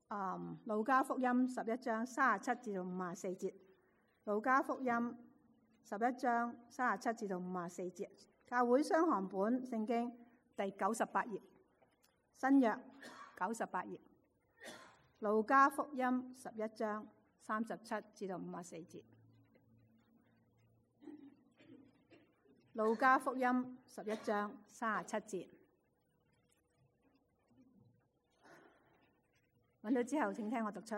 路加福音11章37至到54節，路加福音11章37至到54節，教會雙行本聖經第98頁，新約98頁，路加福音11章37至到54節，路加福音11章37節。揾到之後，請聽我讀出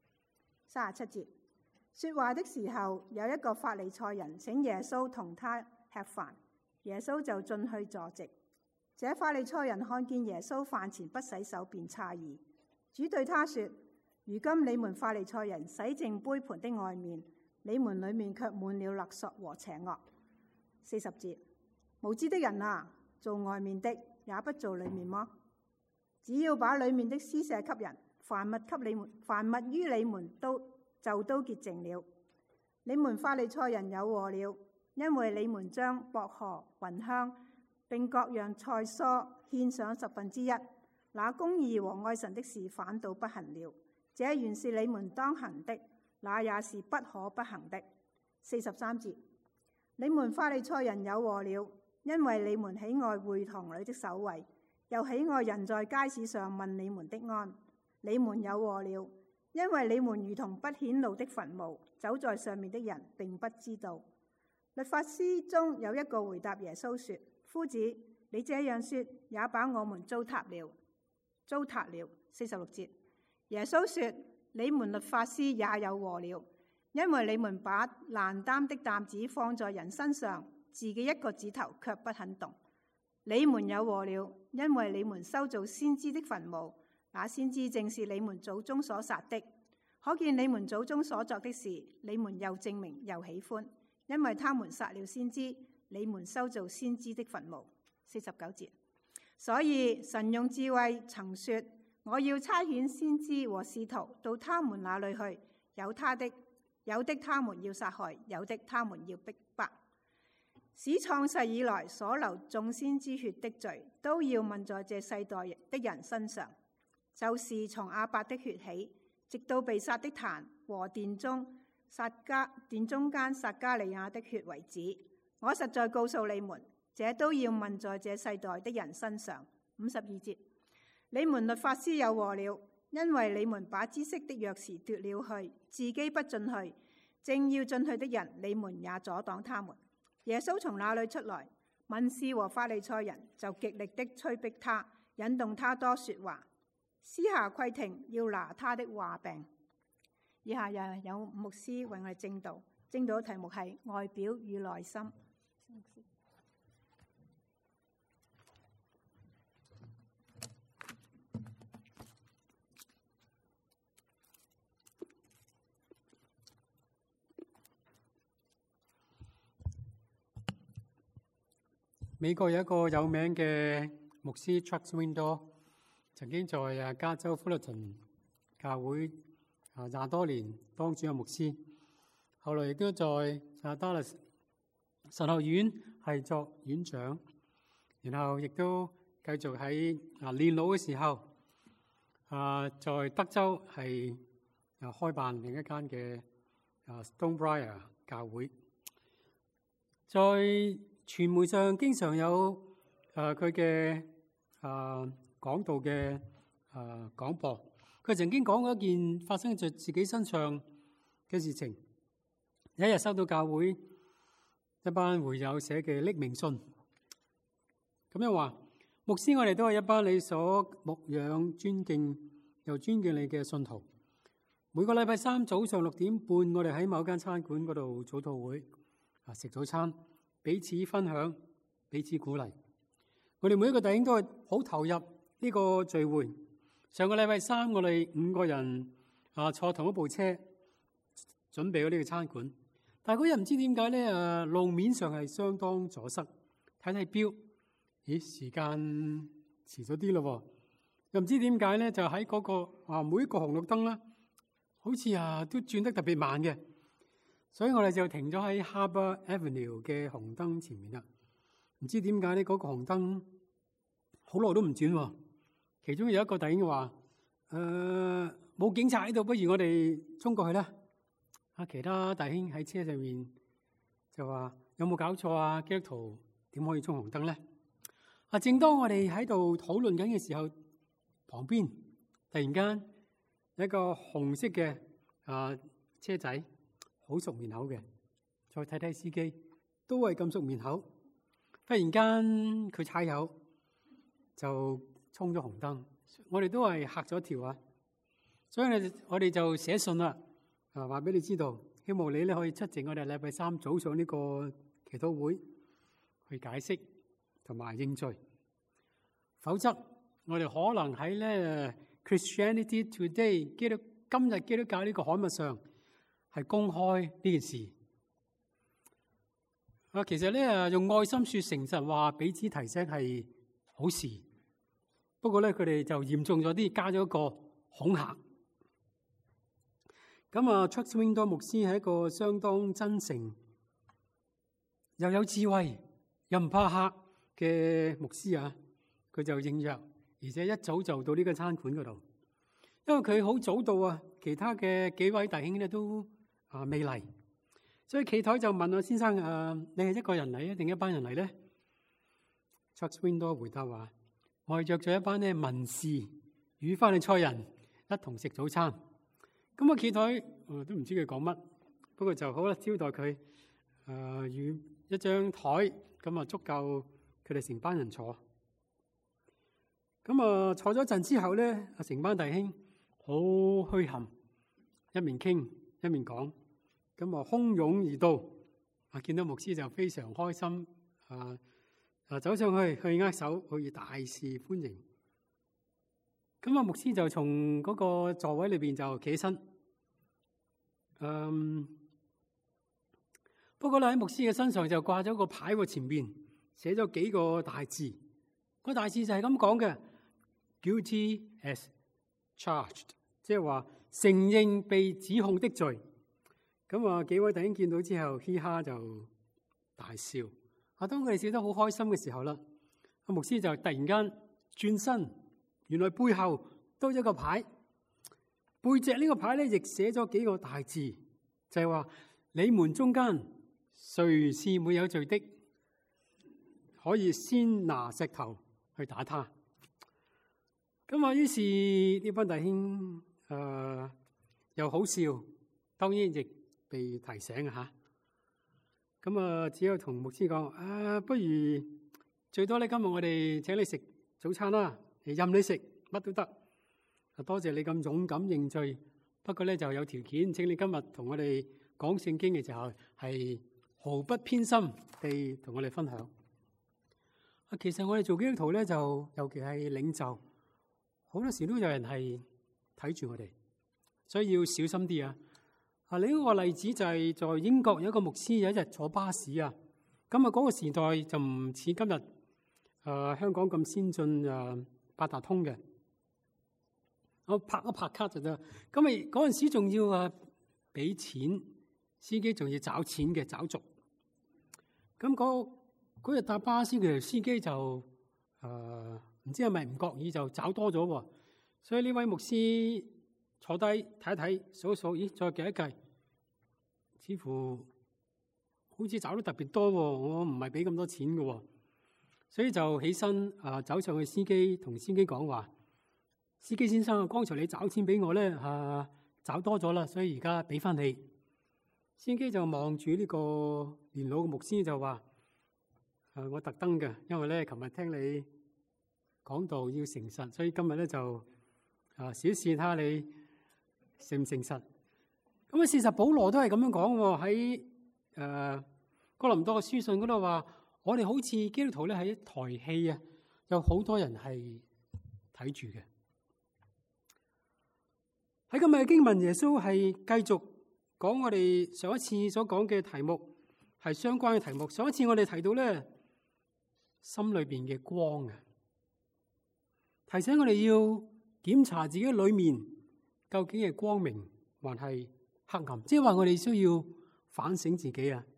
37節。說話的時候，有一個法利賽人請耶穌同他吃飯，耶穌就進去坐席。這法利賽人看見耶穌飯前不洗手，便詫異。主對他說：如今你們法利賽人洗淨杯盤的外面，你們裏面卻滿了勒索和邪惡。40節。無知的人啊，做外面的也不做裏面麼？只要把裏面的施捨給人，凡物給你們，凡物於你們都潔淨了。你們法利賽人有禍了，因為你們將薄荷、芸香並各樣菜蔬獻上1/10，那公義和愛神的事反倒不行了。這原是你們當行的，那也是不可不行的。43節。你們法利賽人有禍了，因為你們喜愛會堂裏的首位，又喜愛人在街市上問你們的安。你們有禍了，因為你們如同不顯露的墳墓，走在上面的人並不知道。律法師中有一個回答耶穌說：夫子，你這樣說，也把我們糟蹋了。46節。耶穌說：你們律法師也有禍了，因為你們把難擔的擔子放在人身上，自己一個指頭卻不肯動。你們有禍了，因為你們修造先知的墳墓，那先知正是你們祖宗所殺的。可見你們祖宗所作的事，你們又證明又喜歡，因為他們殺了先知，你們修造先知的墳墓。49節。所以神用智慧曾說：我要差遣先知和使徒到他們那裏去，有的他們要殺害，有的他們要逼迫。使創世以來所流眾先知血的罪，都要問在這世代的人身上。就是從亞伯的血起，直到被殺的壇和殿中間撒迦利亞的血為止。我實在告訴你們，這都要問在這世代的人身上。52節。你們律法師有禍了，因為你們把知識的鑰匙奪了去，自己不進去，正要進去的人，你們也阻擋他們。耶穌從那裏出來，文士和法利賽人就極力的催逼他，引動他多說話，私下規定要拿他的話柄。以下又有牧師為我哋證道，證道嘅題目係外表與內心。 美國有一個有名嘅牧師 Chuck Swindoll， 曾經在加州 Fullerton 教會20多年當主任牧師，後來亦都在Dallas 神學院係作院長，然後亦都繼續喺年老嘅時候在德州係開辦另一間嘅Stonebriar 教會。在傳媒上經常有佢嘅講道嘅廣播。佢曾經講過一件發生在自己身上嘅事情。有一日收到教會一班會友寫嘅匿名信，咁樣話：牧師，我哋都係一班你所牧養、尊敬又尊敬你嘅信徒。每個禮拜三早上6點半，我哋喺某間餐館嗰度早禱會食早餐。彼此分享，彼此鼓勵。我哋每一個弟兄都係好投入呢個聚會。上個禮拜三，我哋5個人坐同一部車，準備咗呢個餐館。但係嗰日唔知點解咧，路面上係相當阻塞。睇睇錶，咦，時間遲咗啲咯。又唔知點解咧，就喺嗰個每一個紅綠燈啦，好似都轉得特別慢嘅。所以我哋就停咗喺 Harbour Avenue 嘅紅燈前面啦。唔知點解呢嗰個紅燈好耐都唔轉喎。其中有一個弟兄話：冇警察喺度，不如我哋衝過去啦。其他弟兄喺車上面就話：有冇搞錯啊？基督徒點可以衝紅燈咧？正當我哋喺度討論緊嘅時候，旁邊突然間有一個紅色嘅車仔，好熟面口嘅。再睇睇司機，都係咁熟面口。忽然間佢踩油就衝咗紅燈，我哋都係嚇咗一跳啊！所以我哋就寫信啦，話俾你知道，希望你咧可以出席我哋禮拜三早上呢個祈禱會去解釋同埋認罪。否則我哋可能喺咧 Christianity Today 今日基督教呢個刊物上係公開呢件事。其實咧用愛心說誠實話彼此提醒係好事，不過咧佢哋就嚴重咗啲，加咗一個恐嚇。Chuck Swindoll 牧師係一個相當真誠又有智慧又唔怕嚇嘅牧師啊！佢就應約，而且一早就到呢個餐館嗰度，因為佢好早到啊，其他嘅幾位弟兄咧都未嚟，所以企台就問先生你係一個人嚟啊，定一班人嚟咧？Chuck Swindoll 回答話：我係約咗一班咧文士與法利賽人一同食早餐。咁企台都唔知佢講乜，不過就好啦，招待佢與一張台，咁足夠佢哋成班人坐。坐咗陣之後咧，成班弟兄好墟冚，一面傾一面講，咁洶湧而到。見到牧師就非常開心，走上去握手，去大肆歡迎。牧師就從嗰個座位裏邊就企起身。不過咧喺牧師嘅身上就掛咗個牌喎，前邊寫咗幾個大字。個大字就係咁講嘅 ：Guilty as charged， 即係話承認被指控的罪。幾位弟兄見到之後，嘻哈就大笑。當佢哋笑得好開心嘅時候啦，牧師就突然間轉身，原來背後多咗個牌，背脊呢個牌咧亦寫咗幾個大字，就係話：你們中間誰是沒有罪的，可以先拿石頭去打他。於是呢班弟兄又好笑，當然亦被提醒吓。只有同牧師講：不如最多咧，今日我哋請你食早餐啦，任你食乜都得。多謝你咁勇敢認罪，不過咧就有條件，請你今日同我哋講聖經嘅時候係毫不偏心地同我哋分享。其實我哋做基督徒咧，就尤其係領袖，好多時都有人係睇住我哋，所以要小心啲啊！另一個例子就係在英國有一個牧師有一日坐巴士啊，嗰個時代就唔似今日香港咁先進八達通嘅，我拍一拍卡就得。嗰陣時仲要俾錢，司機仲要找錢嘅，找續。嗰日搭巴士嘅司機就唔知係咪唔覺意就找多咗喎，所以呢位牧師坐低睇一睇，數一數，咦，再計一計，似乎好似找得特別多喎，我唔係俾咁多錢嘅喎，所以就起身走上去同司機講話：司機先生，剛才你找錢俾我咧找多咗啦，所以而家俾翻你。司機就望住呢個年老嘅牧師就話：我特登嘅，因為咧琴日聽你講道要誠實，所以今日咧就試一試下你誠唔誠實。事實保羅都係咁樣講喎，喺哥林多嘅書信嗰度話：我哋好似基督徒咧係一台戲啊，有好多人係睇住嘅。喺今日嘅經文，耶穌係繼續講我哋上一次所講嘅題目，係相關嘅題目。上一次我哋提到咧，心裏邊嘅光啊，提醒我哋要檢查自己裏面究竟係光明還係黑暗，即係話我哋需要反省自己啊，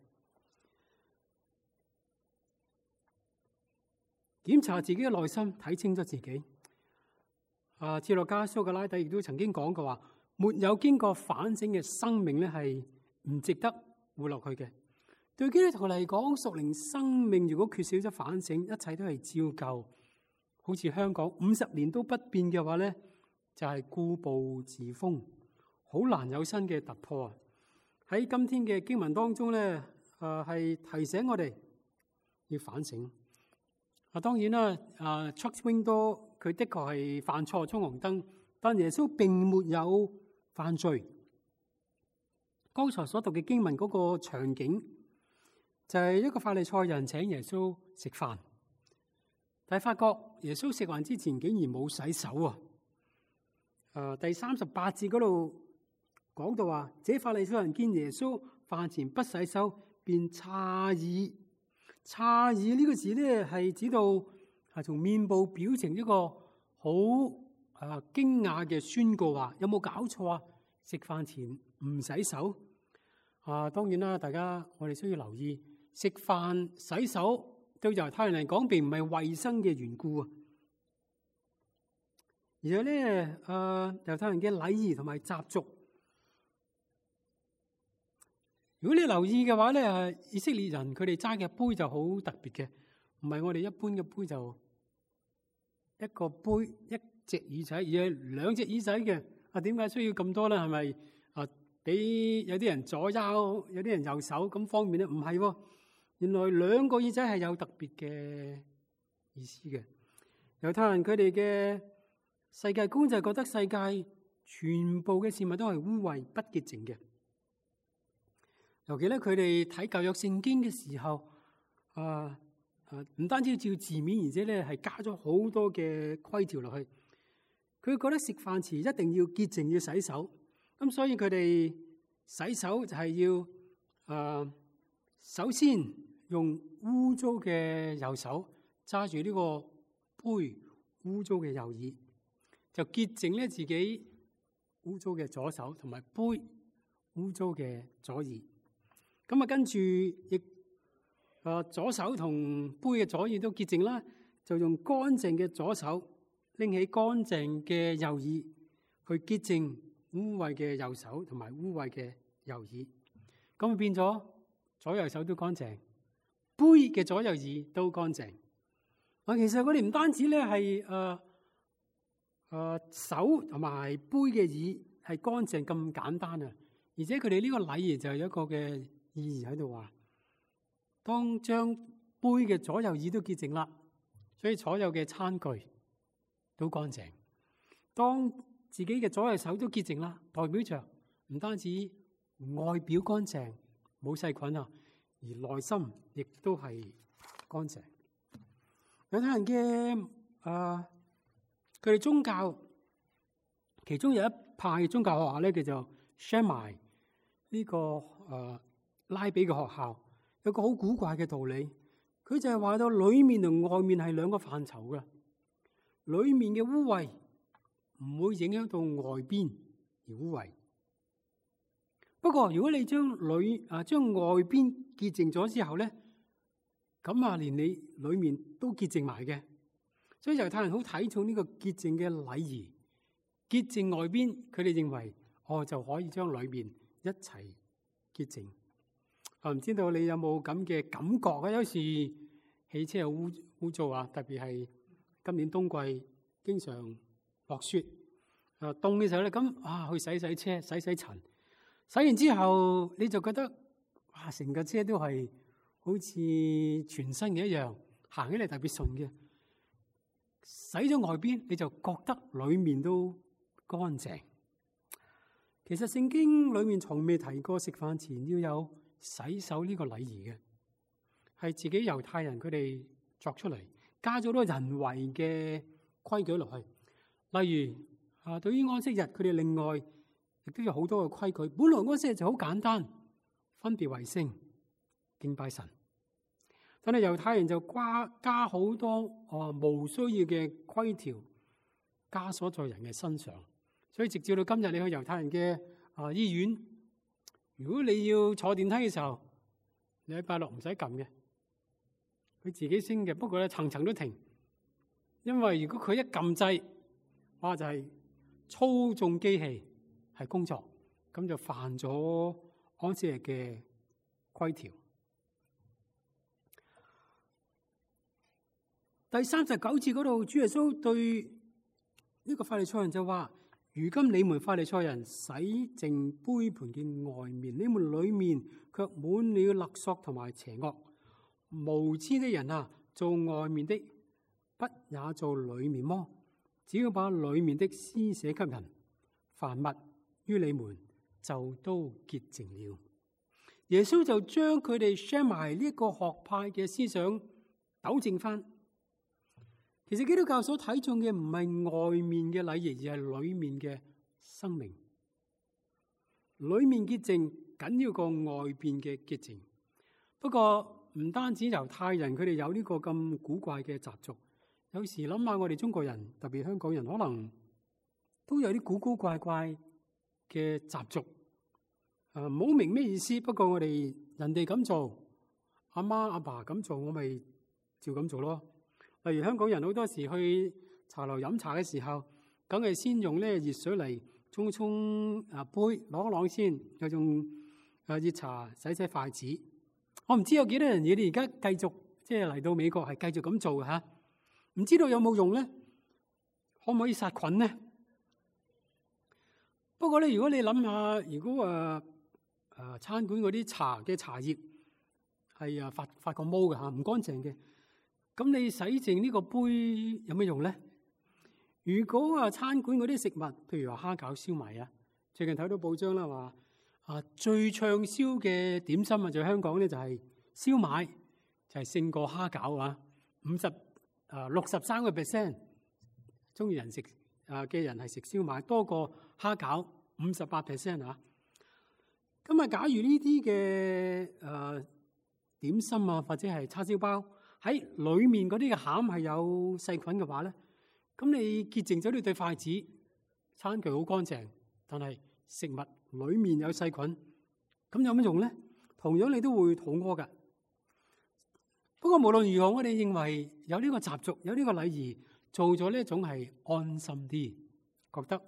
檢查自己嘅內心，睇清楚自己。哲學家蘇格拉底亦都曾經講過話： 沒有經過反省嘅生命咧，係唔值得活落去嘅。對基督徒嚟講，屬靈生命如果缺少咗反省，一切都係照舊。好似香港50年都不變嘅話咧，就係固步自封，好難有新嘅突破啊！喺今天嘅經文當中咧，係提醒我哋要反省。當然啦，Chuck Swindoll 佢的確係犯錯衝紅燈，但耶穌並沒有犯罪。剛才所讀嘅經文嗰個場景就係一個法利賽人請耶穌食飯，但係發覺耶穌食飯之前竟然冇洗手啊！第38節嗰度講到話，這法利賽人見耶穌飯前不洗手，便詫異。詫異呢個字咧，係指到係從面部表情一個好驚訝嘅宣告，話有冇搞錯啊？食飯前唔洗手當然啦，大家我哋需要留意，食飯洗手對猶太人嚟講並唔係衛生嘅緣故啊，而係咧猶太人嘅禮儀同埋習俗。如果你留意嘅話咧，以色列人佢哋揸嘅杯就好特別嘅，唔係我哋一般嘅杯，就一個杯一隻耳仔，而係兩隻耳仔嘅。點解需要咁多咧？係咪俾有啲人左右，有啲人右手咁方便咧？唔係喎，原來兩個耳仔係有特別嘅意思嘅。猶太人佢哋嘅世界觀就係覺得世界全部嘅事物都係污穢不潔淨嘅。尤其咧，佢哋睇舊約聖經嘅時候，唔單止照字面，而且咧係加咗好多嘅規條落去。佢覺得食飯前一定要潔淨，要洗手。咁所以佢哋洗手就係要首先用污糟嘅右手揸住呢個杯污糟嘅右耳，就潔淨咧自己污糟嘅左手同埋杯污糟嘅左耳。咁跟住亦左手同杯嘅左耳都潔淨啦，就用乾淨嘅左手拎起乾淨嘅右耳去潔淨污穢嘅右手同埋污穢嘅右耳。咁變咗左右手都乾淨，杯嘅左右耳都乾淨。其實我哋唔單止咧係手同埋杯嘅耳係乾淨咁簡單啊，而且佢哋呢個禮儀就有一個嘅意義喺度，話當將杯嘅左右耳都潔淨啦，所以所有嘅餐具都乾淨。當自己嘅左右手都潔淨啦，代表着唔單止外表乾淨冇細菌啊，而內心亦都係乾淨。猶太人嘅佢哋宗教其中有一派嘅宗教學校咧，叫做 Shammai 呢個拉比嘅學校，有個好古怪嘅道理，佢就係話到裏面同外面係兩個範疇嘅，裏面嘅污穢唔會影響到外邊而污穢。不過如果你將外邊潔淨咗之後咧，咁連你裏面都潔淨埋嘅。所以猶太人好睇重呢個潔淨嘅禮儀，潔淨外邊，佢哋認為就可以將裏面一齊潔淨。唔知道你有冇咁嘅感覺啊？有時汽車又污糟啊，特別係今年冬季經常落雪，凍嘅時候咧，咁去洗車、洗塵，洗完之後你就覺得成架車都係好似全新嘅一樣，行起嚟特別順嘅。洗咗外邊，你就覺得裏面都乾淨。其實聖經裏面從未提過食飯前要有洗手呢個禮儀嘅，係自己猶太人佢哋作出嚟，加咗好多人為嘅規矩落去。例如對於安息日，佢哋另外亦都有好多嘅規矩。本來安息日就好簡單，分別為聖、敬拜神，但係猶太人就加好多無需要嘅規條，枷鎖在人嘅身上。所以直至到今日，你去猶太人嘅醫院，如果你要坐電梯嘅時候，你禮拜六唔使撳嘅，佢自己升嘅。不過咧，層層都停，因為如果佢一撳掣，就係操縱機器， 係工作，咁就犯咗安息日嘅規條。第39節嗰度，主耶穌對呢個法利賽人就話：如今你們法利賽人洗淨杯盤嘅外面，你們裏面卻滿了勒索同埋邪惡。無知的人啊，做外面的，不也做裏面麼？只要把裏面的施捨給人，凡物於你們就都潔淨了。耶穌就將佢哋 share 埋呢個學派嘅思想糾正翻。其實基督教所睇重嘅唔係外面嘅禮儀，而係裏面嘅生命。裏面潔淨緊要過外邊嘅潔淨。不過唔單止猶太人佢哋有呢個咁古怪嘅習俗，有時諗下我哋中國人，特別香港人，可能都有啲古古怪怪嘅習俗。唔好明咩意思，不過我哋人哋咁做，阿媽阿爸咁做，我咪照咁做咯。例如香港人好多時去茶樓飲茶嘅時候，梗係先用咧熱水嚟沖杯，啷一啷先，又用熱茶洗筷子。我唔知有幾多人你哋而家繼續即係嚟到美國係繼續咁做嘅嚇，唔知道有冇用咧？可唔可以殺菌咧？不過咧，如果你諗下，如果餐館嗰啲茶嘅茶葉係發個毛嘅嚇，唔乾淨嘅。咁你洗淨呢個杯有咩用咧？如果餐館嗰啲食物，譬如話蝦餃、燒賣啊，最近睇到報章啦，話最暢銷嘅點心啊，就香港咧就係燒賣，就係勝過蝦餃啊，63% 中意人食嘅人係食燒賣多過蝦餃58%啊。咁假如呢啲嘅點心啊，或者係叉燒包，喺裏面嗰啲嘅餡係有細菌嘅話咧，咁你潔淨咗呢對筷子，餐具好乾淨，但係食物裏面有細菌，咁有乜用咧？同樣你都會肚屙噶。不過無論如何，我哋認為有呢個習俗，有呢個禮儀，做咗呢總係安心啲，覺得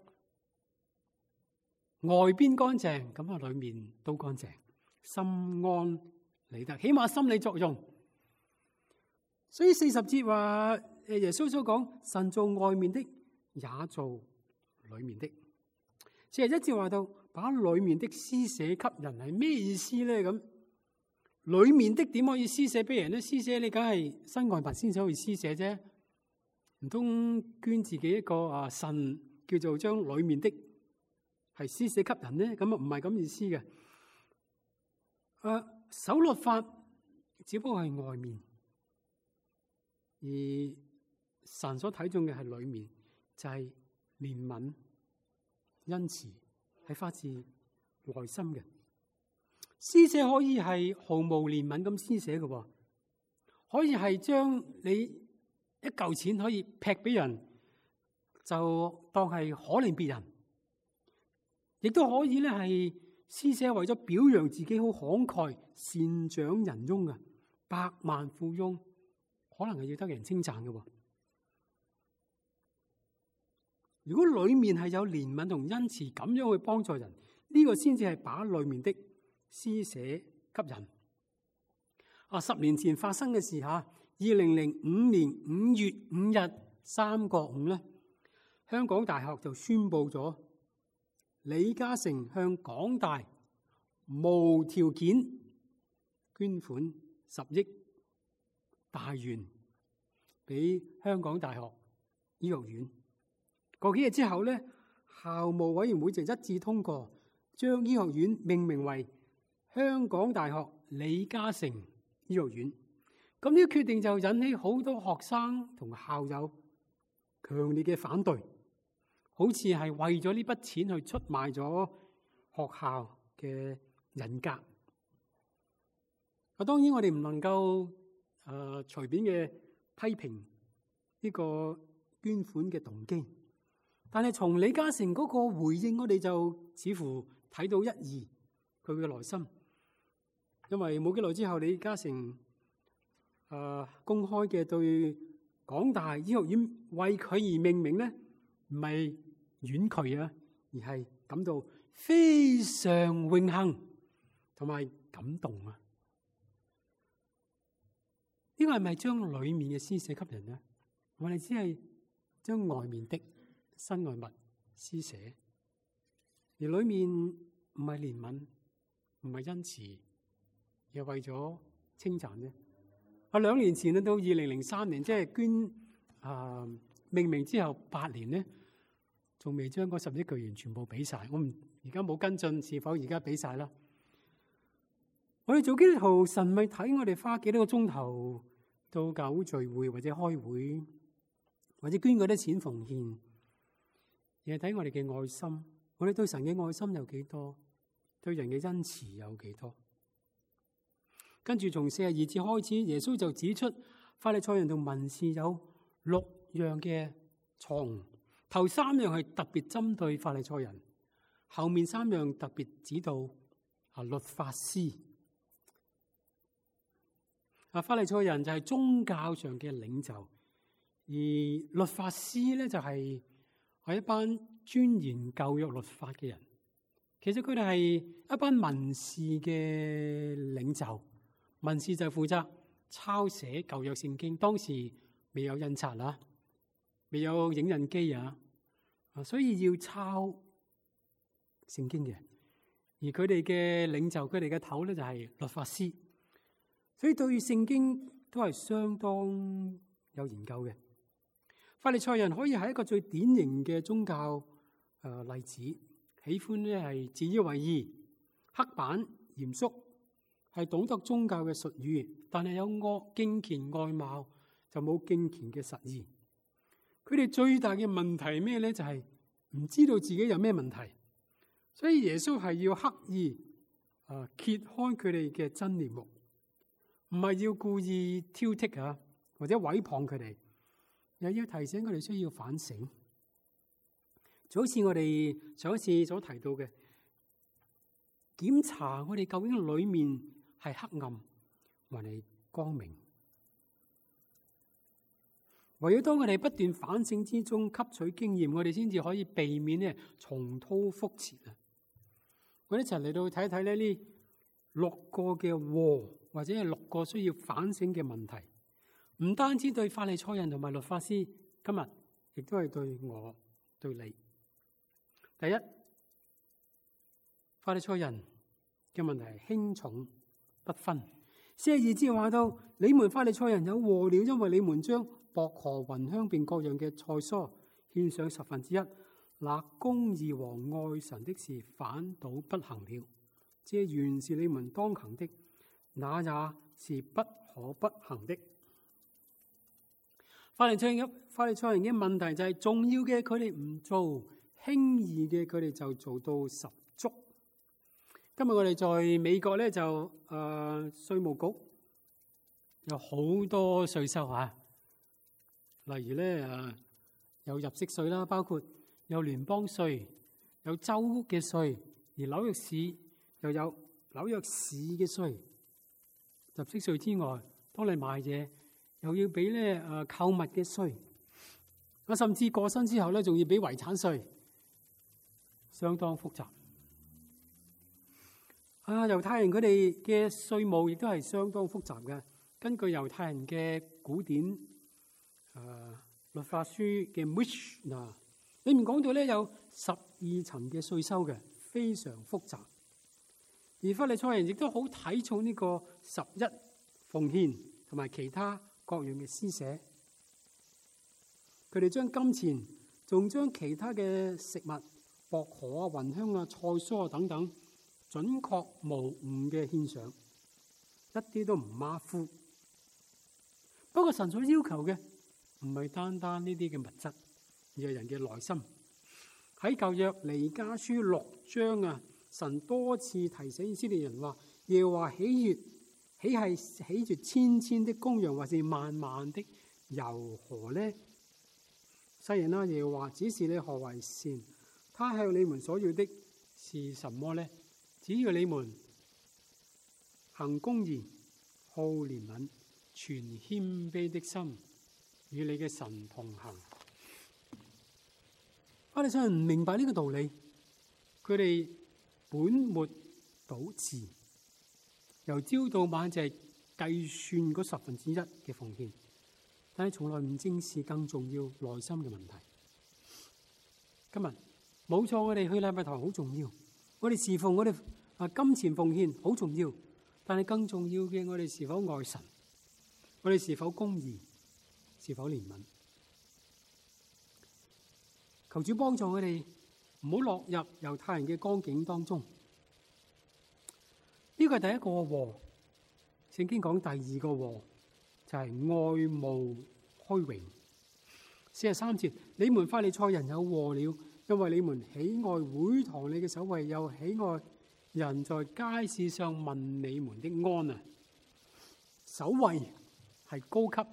外邊乾淨，咁裏面都乾淨，心安理得，起碼心理作用。所以40節話，耶穌所講，神做外面的，也做裏面的。41節話到，把裏面的施捨給人係咩意思咧？咁裏面的點可以施捨俾人咧？施捨你梗係身外物先至可以施捨啫，唔通捐自己一個腎叫做將裏面的係施捨給人咧？咁唔係咁意思嘅。守律法只不過係外面。而神所睇重嘅係裏面，就係憐憫、恩慈，係發自內心嘅。施捨可以係毫無憐憫咁施捨嘅，可以係將你一嚿錢可以劈俾人，就當係可憐別人，亦都可以咧係施捨為咗表揚自己好慷慨、善長仁翁嘅百萬富翁。可能係要得人稱讚嘅。如果裏面係有憐憫同恩慈，咁樣去幫助人，呢個先至係把裏面的施捨給人。10年前發生嘅事吓，2005年5月5日3個5咧，香港大學就宣布咗李嘉誠向港大無條件捐款10億大元俾香港大學醫學院。過幾日之後咧，校務委員會就一致通過，將醫學院命名為香港大學李嘉誠醫學院。咁呢個決定就引起好多學生同校友強烈嘅反對，好似係為咗呢筆錢去出賣咗學校嘅人格。當然我哋唔能夠隨便嘅批評呢個捐款嘅動機，但係從李嘉誠嗰個回應，我哋就似乎睇到一二佢嘅內心。因為冇幾耐之後，李嘉誠公開嘅對港大醫學院為佢而命名咧，唔係婉拒啊，而係感到非常榮幸同埋感動啊！呢個係咪將裏面嘅施捨給人呢？我哋只係將外面的身外物施捨，而裏面唔係憐憫，唔係恩慈，又為咗稱讚呢？我2年前到2003年，即係捐命名之後8年呢，仲未將嗰11個月全部俾晒。我而家冇跟進，是否而家俾晒啦？我哋做基督徒，神咪睇我哋花幾多個鐘頭到教會聚會或者開會，或者捐嗰啲錢奉獻，而係睇我哋嘅愛心。我哋對神嘅愛心有幾多？對人嘅恩慈有幾多？跟住從42節開始，耶穌就指出法利賽人同文士有6樣嘅錯誤。頭3樣係特別針對法利賽人，後面3樣特別指導律法師。法利賽人就係宗教上嘅領袖，而律法師咧就係一班專研舊約律法嘅人。其實佢哋係一班文士嘅領袖。文士就負責抄寫舊約聖經，當時未有印刷啦，未有影印機啊，所以要抄聖經嘅。而佢哋嘅領袖，佢哋嘅頭咧就係律法師，所以對聖經都係相當有研究嘅。法利賽人可以係一個最典型嘅宗教例子，喜歡咧係自以為義、刻板、嚴肅。係懂得宗教嘅術語，但係有惡敬虔外貌，就冇敬虔嘅實意。佢哋最大嘅問題係咩咧？就係唔知道自己有咩問題，所以耶穌係要刻意揭開佢哋嘅真面目，唔係要故意挑剔或者毀謗佢哋，又要提醒佢哋需要反省。就好似我哋上一次所提到嘅，檢查我哋究竟裏面係黑暗還係光明。唯有當我哋不斷反省之中吸取經驗，我哋先至可以避免咧重蹈覆轍啊！我哋一齊嚟到睇睇呢6個嘅禍，或者係6個需要反省嘅問題。唔單止對法利賽人同埋律法師，今日亦都係對我對你。第一，法利賽人嘅問題係輕重不分。42節話到：你們法利賽人有禍了，因為你們將薄荷、芸香並各樣嘅菜蔬獻上1/10，那公義和愛神的事反倒不行了。這原是你們當行的，那也是不可不行的。法利賽人嘅問題就係重要嘅佢哋唔做，輕易嘅佢哋就做到十足。今日我哋在美國咧就稅務局有好多稅收啊，例如咧有入息稅啦，包括有聯邦稅、有州屋嘅稅，而紐約市又有紐約市嘅稅。入息稅之外，當你買嘢又要俾咧購物嘅稅，我甚至過身之後咧仲要俾遺產稅，相當複雜。猶太人佢哋嘅稅務亦都係相當複雜嘅。根據猶太人嘅古典律法書嘅 Mishnah， 裏面講到咧有12層嘅稅收嘅，非常複雜。而法利賽人亦都好睇重呢個11奉獻同埋其他各樣嘅施捨。佢哋將金錢，仲將其他嘅食物、薄荷啊、芸香啊、菜蔬啊等等，準確無誤嘅獻上，一啲都唔馬虎。不過神所要求嘅唔係單單呢啲嘅物質，而係人嘅內心。喺舊約彌迦書6章啊，神多次提醒以色列人話：耶和華喜係喜悅千千的公羊，或是萬萬的油河呢？世人啊，耶和華指示你何為善，他向你們所要的是什麼呢？只要你們行公義、好憐憫、存謙卑的心，與你嘅神同行。法利賽人唔明白呢個道理，佢佢哋本末倒置，由朝到晚就係計算嗰1/10嘅奉獻，但係從來唔正視更重要內心嘅問題。今日冇錯，我哋去禮拜堂好重要，我哋侍奉，我哋金錢奉獻好重要，但係更重要嘅，我哋是否愛神？我哋是否公義？是否憐憫？求主幫助我哋唔好落入猶太人嘅光景當中。呢個係第一個禍。聖經講第二個禍就係愛慕虛榮。43節，你們法利賽人有禍了，因為你們喜愛會堂裏嘅首位，又喜愛人在街市上問你們的安啊。首位係高級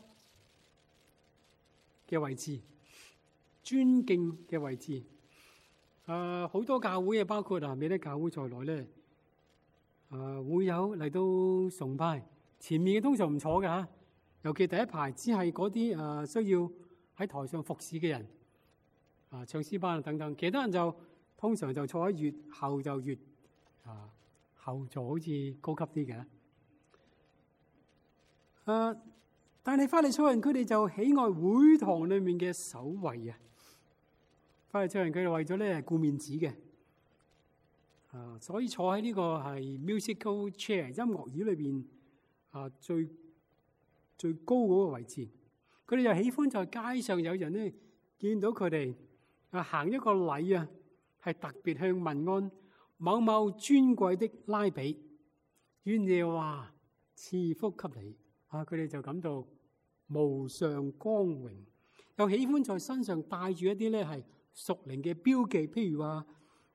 嘅位置，尊敬嘅位置。好多教會啊，包括美德教會在內咧，會有嚟到崇拜，前面嘅通常唔坐嘅嚇，尤其第一排只係嗰啲需要喺台上服侍嘅人，唱詩班等等，其他人就通常就坐喺越後，就越後座，好似高級啲嘅。但係法利賽人佢哋就喜愛會堂裏面嘅首位啊！法利賽人佢哋為咗咧係顧面子嘅，所以坐喺呢個係 musical chair 音樂椅裏邊最高嗰個位置。佢哋又喜歡在街上有人咧見到佢哋行一個禮啊，係特別向問安某某尊貴的拉比，願耶和華賜福給你。佢哋就感到無上光榮，又喜歡在身上帶住一啲咧係屬靈嘅標記，譬如話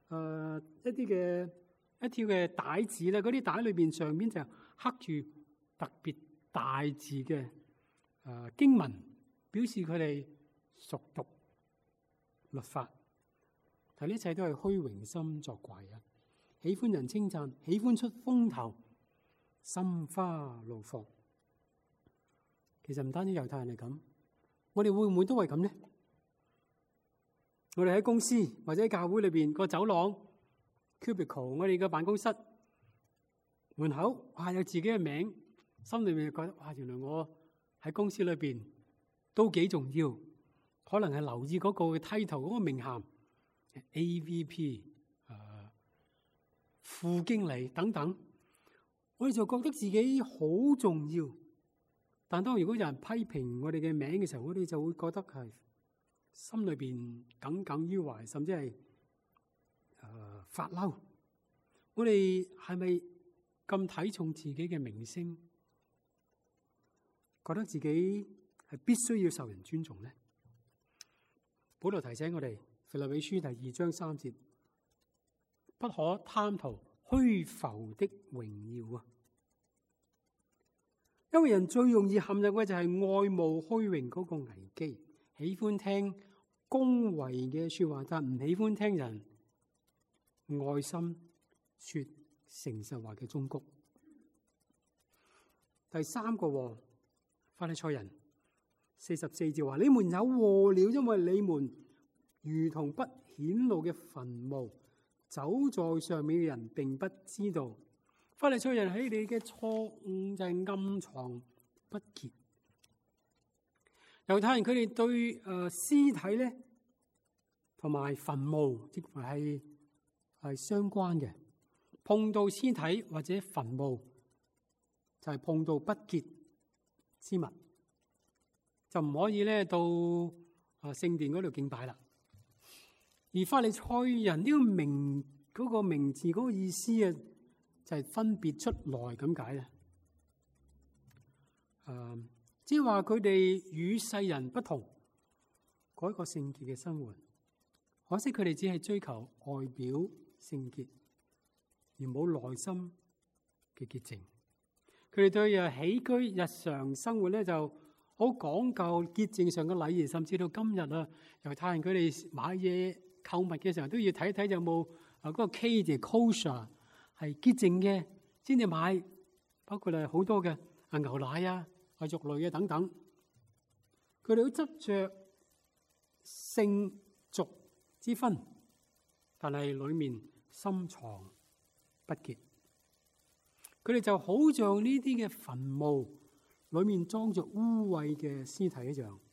一條嘅帶子咧，嗰啲帶裏邊上面就刻住特別大字嘅經文，表示佢哋熟讀律法。但呢一切都係虛榮心作怪啊！喜歡人稱讚，喜歡出風頭，心花怒放。其實唔單止猶太人係咁，我哋會唔會都係咁呢？我哋喺公司或者喺教會裏邊個走廊 cubicle， 我哋嘅辦公室門口有自己嘅名，心裏面就覺得原來我喺公司裏邊都幾重要，可能係留意嗰個嘅 title 嗰個名銜 AVP 副經理等等，我哋就覺得自己好重要。但當如果有人批評我哋嘅名嘅時候，我哋就會覺得係心裏邊耿耿於懷，甚至係發嬲。我哋係咪咁睇重自己嘅名聲，覺得自己係必須要受人尊重呢？保羅提醒我哋，腓立比書第2章3節，不可貪圖虛浮的榮耀啊！因為人最容易陷入嘅就係愛慕虛榮嗰個危機，喜歡聽恭維嘅說話，但唔喜歡聽人愛心說誠實話嘅忠告。第三個禍，法利賽人44節話：你們有禍了，因為你們如同不顯露嘅墳墓，走在上面嘅人並不知道。法利賽人喺你嘅錯誤就係暗藏不潔。猶太人佢哋對屍體咧同埋墳墓，即係相關嘅。碰到屍體或者墳墓，就係碰到不潔之物，就唔可以咧到聖殿嗰度敬拜啦。而法利賽人呢個名字嗰個意思啊，就係分別出來咁解咧。即係話佢哋與世人不同，過一個聖潔嘅生活。可惜佢哋只係追求外表聖潔，而冇內心嘅潔淨。佢哋對起居日常生活咧就好講究潔淨上嘅禮儀，甚至到今日猶太人佢哋買嘢購物嘅時候都要睇睇有冇嗰個 K 字 kosher 係潔淨嘅先至買，包括好多嘅牛奶肉類等等。佢哋好執着聖俗之分，但係裏面深藏不潔。佢哋就好像呢啲嘅墳墓裏面裝着污穢嘅屍體一樣，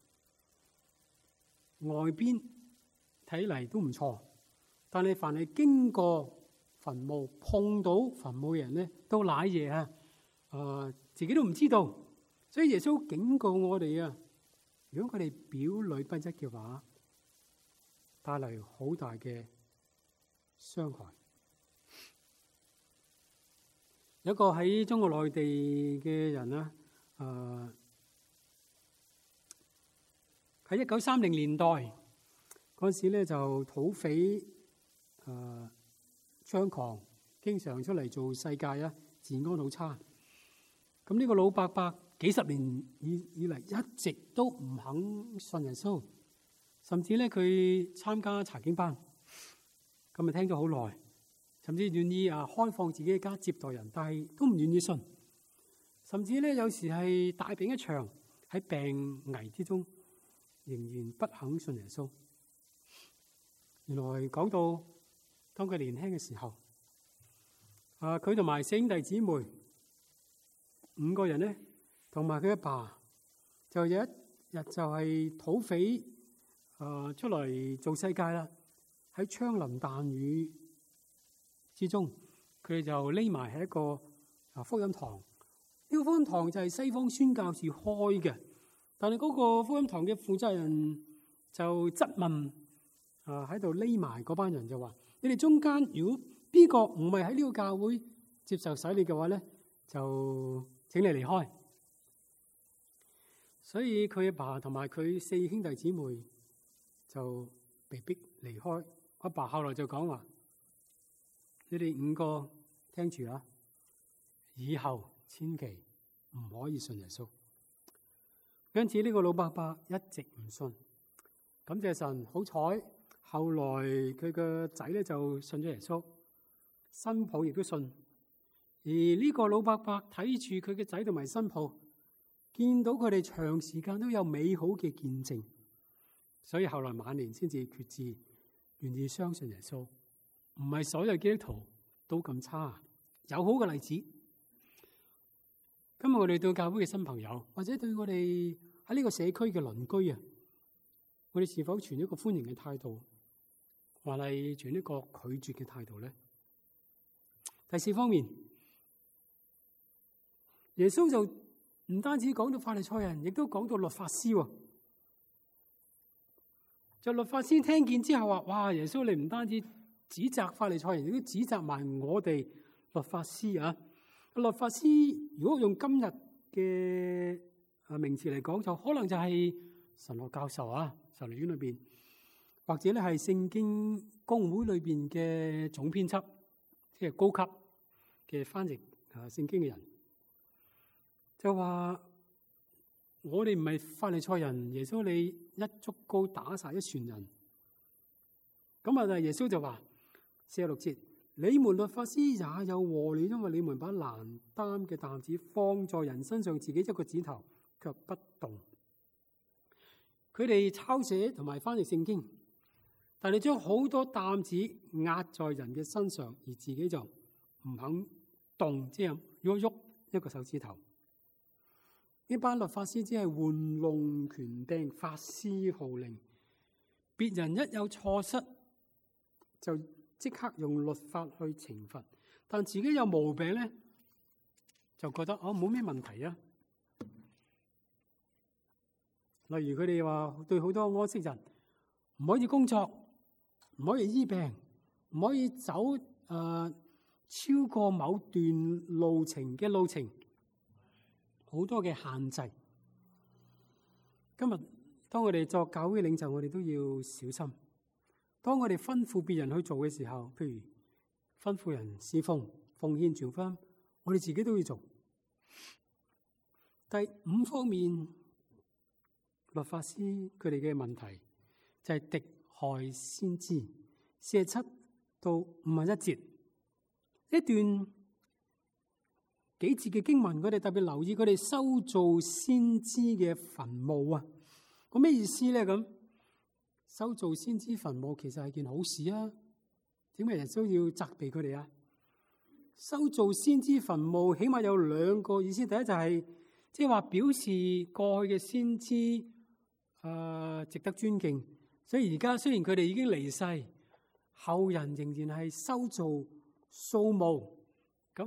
外邊睇嚟都唔錯，但係凡係經過墳墓碰到墳墓嘅人咧，都瀨嘢啊！自己都唔知道。所以耶穌警告我哋啊，如果佢哋表裏不一嘅話，帶嚟好大嘅傷害。有一個喺中國內地嘅人啦，喺1930年代嗰陣時咧，就土匪猖狂，經常出嚟做世界啊，治安好差。咁呢個老伯伯幾十年以嚟一直都唔肯信耶穌，甚至咧佢參加查經班，咁咪聽咗好耐，甚至願意開放自己嘅家接待人，但係都唔願意信。甚至咧有時係大病一場，喺病危之中，仍然不肯信耶穌。原來講到當佢年輕嘅時候，佢同埋4兄弟姊妹5個人咧，同埋佢阿爸，就有一日就係土匪出嚟做世界啦。喺槍林彈雨之中，佢哋就匿埋喺一個福音堂。呢個福音堂就係西方宣教士開嘅，但係嗰個福音堂嘅負責人就質問喺度匿埋嗰班人，就話：你哋中間如果邊個唔係喺呢個教會接受洗禮嘅話咧，就請你離開。所以佢阿爸同埋佢4兄弟姊妹就被逼離開。阿爸後來就講話：你哋5個聽住啊，以後千祈唔可以信耶穌。因此呢個老伯伯一直唔信。感謝神，好彩後來佢個仔咧就信咗耶穌，新抱亦都信。而呢個老伯伯睇住佢嘅仔同埋新抱，見到佢哋長時間都有美好嘅見證，所以後來晚年先至決志，願意相信耶穌。唔係所有基督徒都咁差，有好嘅例子。今日我哋對教會嘅新朋友，或者對我哋喺呢個社區嘅鄰居啊，我哋是否存一個歡迎嘅態度，或係存一個拒絕嘅態度咧？第4方面，耶穌就唔單止講到法利賽人，亦都講到律法師喎。就律法師聽見之後話：哇！耶穌你唔單止指責法利賽人，亦都指責埋我哋律法師啊！律法師如果用今日嘅名詞嚟講，就可能就係神學教授啊，神學院裏邊，或者咧係聖經公會裏邊嘅總編輯，即係高級嘅翻譯聖經嘅人，就話我哋唔係法利賽人，耶穌你一竹篙打晒一船人。咁啊，耶穌就話46節。你們律法師也有禍了，因為你們把難擔嘅擔子放在人身上，自己一個指頭卻不動。佢哋抄寫同埋翻譯聖經，但係將好多擔子壓在人嘅身上，而自己就唔肯動，即係喐一個手指頭。呢班律法師只係玩弄權柄，發施號令，別人一有錯失就即刻用律法去懲罰，但自己有毛病咧，就覺得冇咩問題啊。例如佢哋話對好多安息日唔可以工作，唔可以醫病，唔可以走超過某段路程，好多嘅限制。今日當我哋作教會領袖，我哋都要小心。當我哋吩咐別人去做嘅時候，譬如吩咐人侍奉、奉獻、傳福音，我哋自己都要做。第5方面，律法師佢哋嘅問題就係敵害先知。47到51節一段幾節嘅經文，佢哋特別留意佢哋修造先知嘅墳墓啊。咁咩意思咧？咁修造先知墳墓其實係件好事啊！ 點解耶穌要責備佢哋啊？修造先知墳墓，起碼有兩個意思。第一就係即係話表示過去嘅先知值得尊敬，所以而家雖然佢哋已經離世，後人仍然係修造掃墓，咁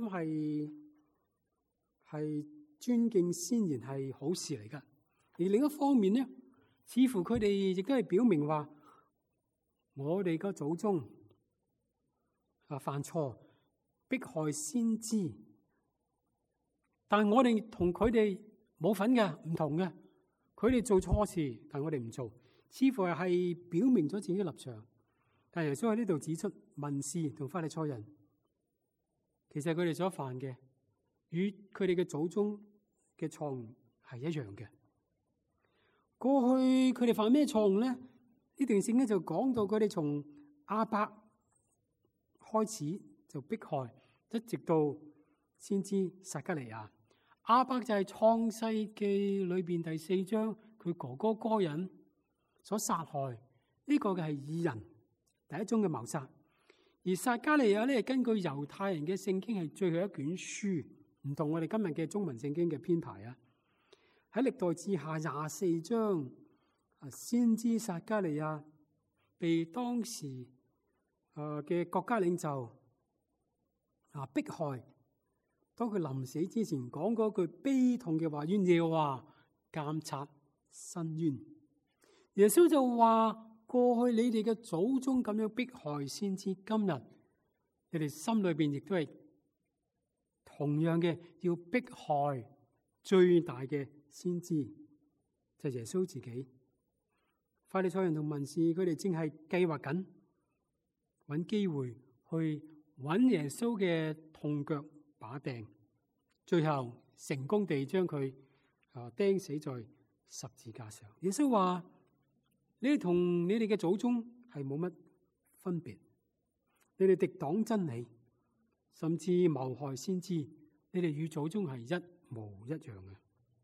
係尊敬先賢係好事嚟噶。而另一方面咧，似乎佢哋亦都係表明話，我哋個祖宗犯錯，迫害先知，但我哋同佢哋冇份嘅，唔同嘅。佢哋做錯事，但我哋唔做，似乎係表明咗自己嘅立場。但耶穌喺呢度指出，文士同法利賽人，其實佢哋所犯嘅，與佢哋嘅祖宗嘅錯誤係一樣嘅。過去佢哋犯咩錯誤咧？呢段聖經就講到佢哋從亞伯開始就迫害，一直到先知撒迦利亞。亞伯就係創世記裏邊第4章佢哥哥該隱所殺害呢個嘅係義人，第一宗嘅謀殺。而撒迦利亞咧，根據猶太人嘅聖經係最後一卷書，唔同我哋今日嘅中文聖經嘅編排啊。喺歷代志下24章，先知撒迦利亞被當時嘅國家領袖迫害。當佢臨死之前講嗰句悲痛嘅話，願耶和華監察伸冤。耶穌就話：過去你哋嘅祖宗咁樣迫害先知，今日你哋心裏邊亦都係同樣嘅，要迫害最大嘅先知，就係耶穌自己。法利賽人同文士佢哋正係計劃緊揾機會去揾耶穌嘅痛腳把柄，最後成功地將佢釘死在十字架上。耶穌話：你哋同你哋嘅祖宗係冇乜分別，你哋敵擋真理，甚至謀害先知，你哋與祖宗係一模一樣嘅。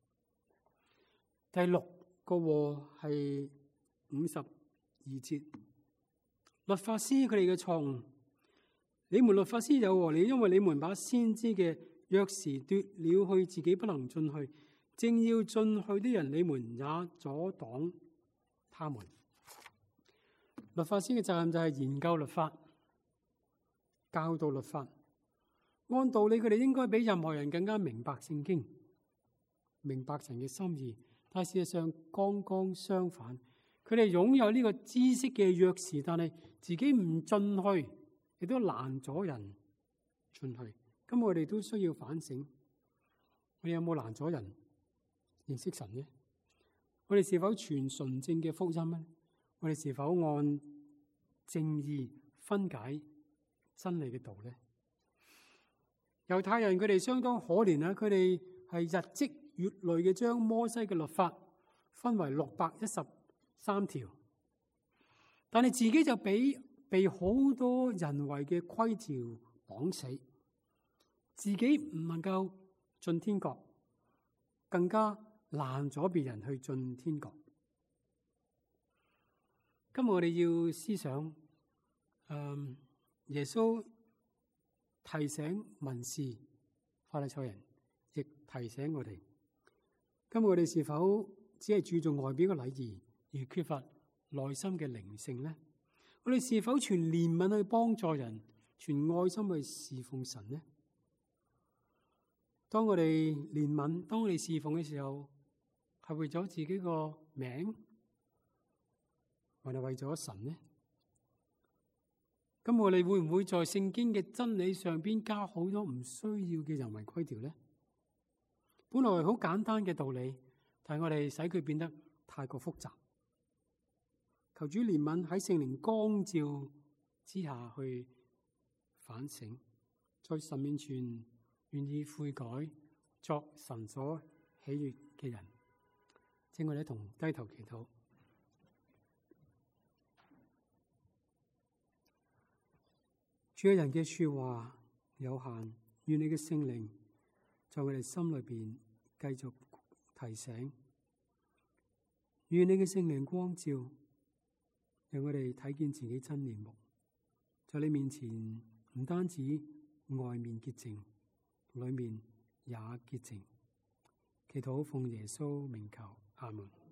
第6個禍係52節，律法師佢哋嘅錯誤。你們律法師有禍了，因為你們把先知嘅鑰匙奪了去，自己不能進去。正要進去的人，你們也阻擋他們。律法師嘅責任就係研究律法、教導律法。按道理，佢哋應該比任何人更加明白聖經、明白神嘅心意。但事實上剛剛相反，佢哋擁有呢個知識嘅鑰匙，但係自己唔進去，亦都攔阻人進去。咁我哋都需要反省，我哋有冇攔阻人認識神呢？我哋是否傳純正嘅福音呢？我哋是否按正義分解真理嘅道呢？猶太人佢哋相當可憐啊！佢哋係日積月累嘅將摩西嘅律法分為613條，但係自己就被好多人為嘅規條綁死，自己唔能夠進天國，更加攔咗別人去進天國。今日我哋要思想，耶穌提醒文士、法利賽人，亦提醒我哋。今日我哋是否只係注重外表嘅禮儀，而缺乏內心嘅靈性呢？我哋是否全憐憫去幫助人，全愛心去侍奉神呢？當我哋憐憫，當我哋侍奉嘅時候，係為咗自己個名，還係為咗神呢？咁我哋會唔會在聖經嘅真理上邊加好多唔需要嘅人為規條呢？本來好簡單嘅道理，但係我哋使佢變得太過複雜。求主憐憫，喺聖靈光照之下去反省，在神面前願意悔改，作神所喜悅嘅人。請我哋一同低頭祈禱。主啊，人嘅說話有限，願你嘅聖靈在我哋心裏邊繼續提醒，願你嘅聖靈光照，讓我哋睇見自己真面目， 在你面前唔單止外面潔淨，裏面也潔淨。祈禱奉耶穌名求，阿門。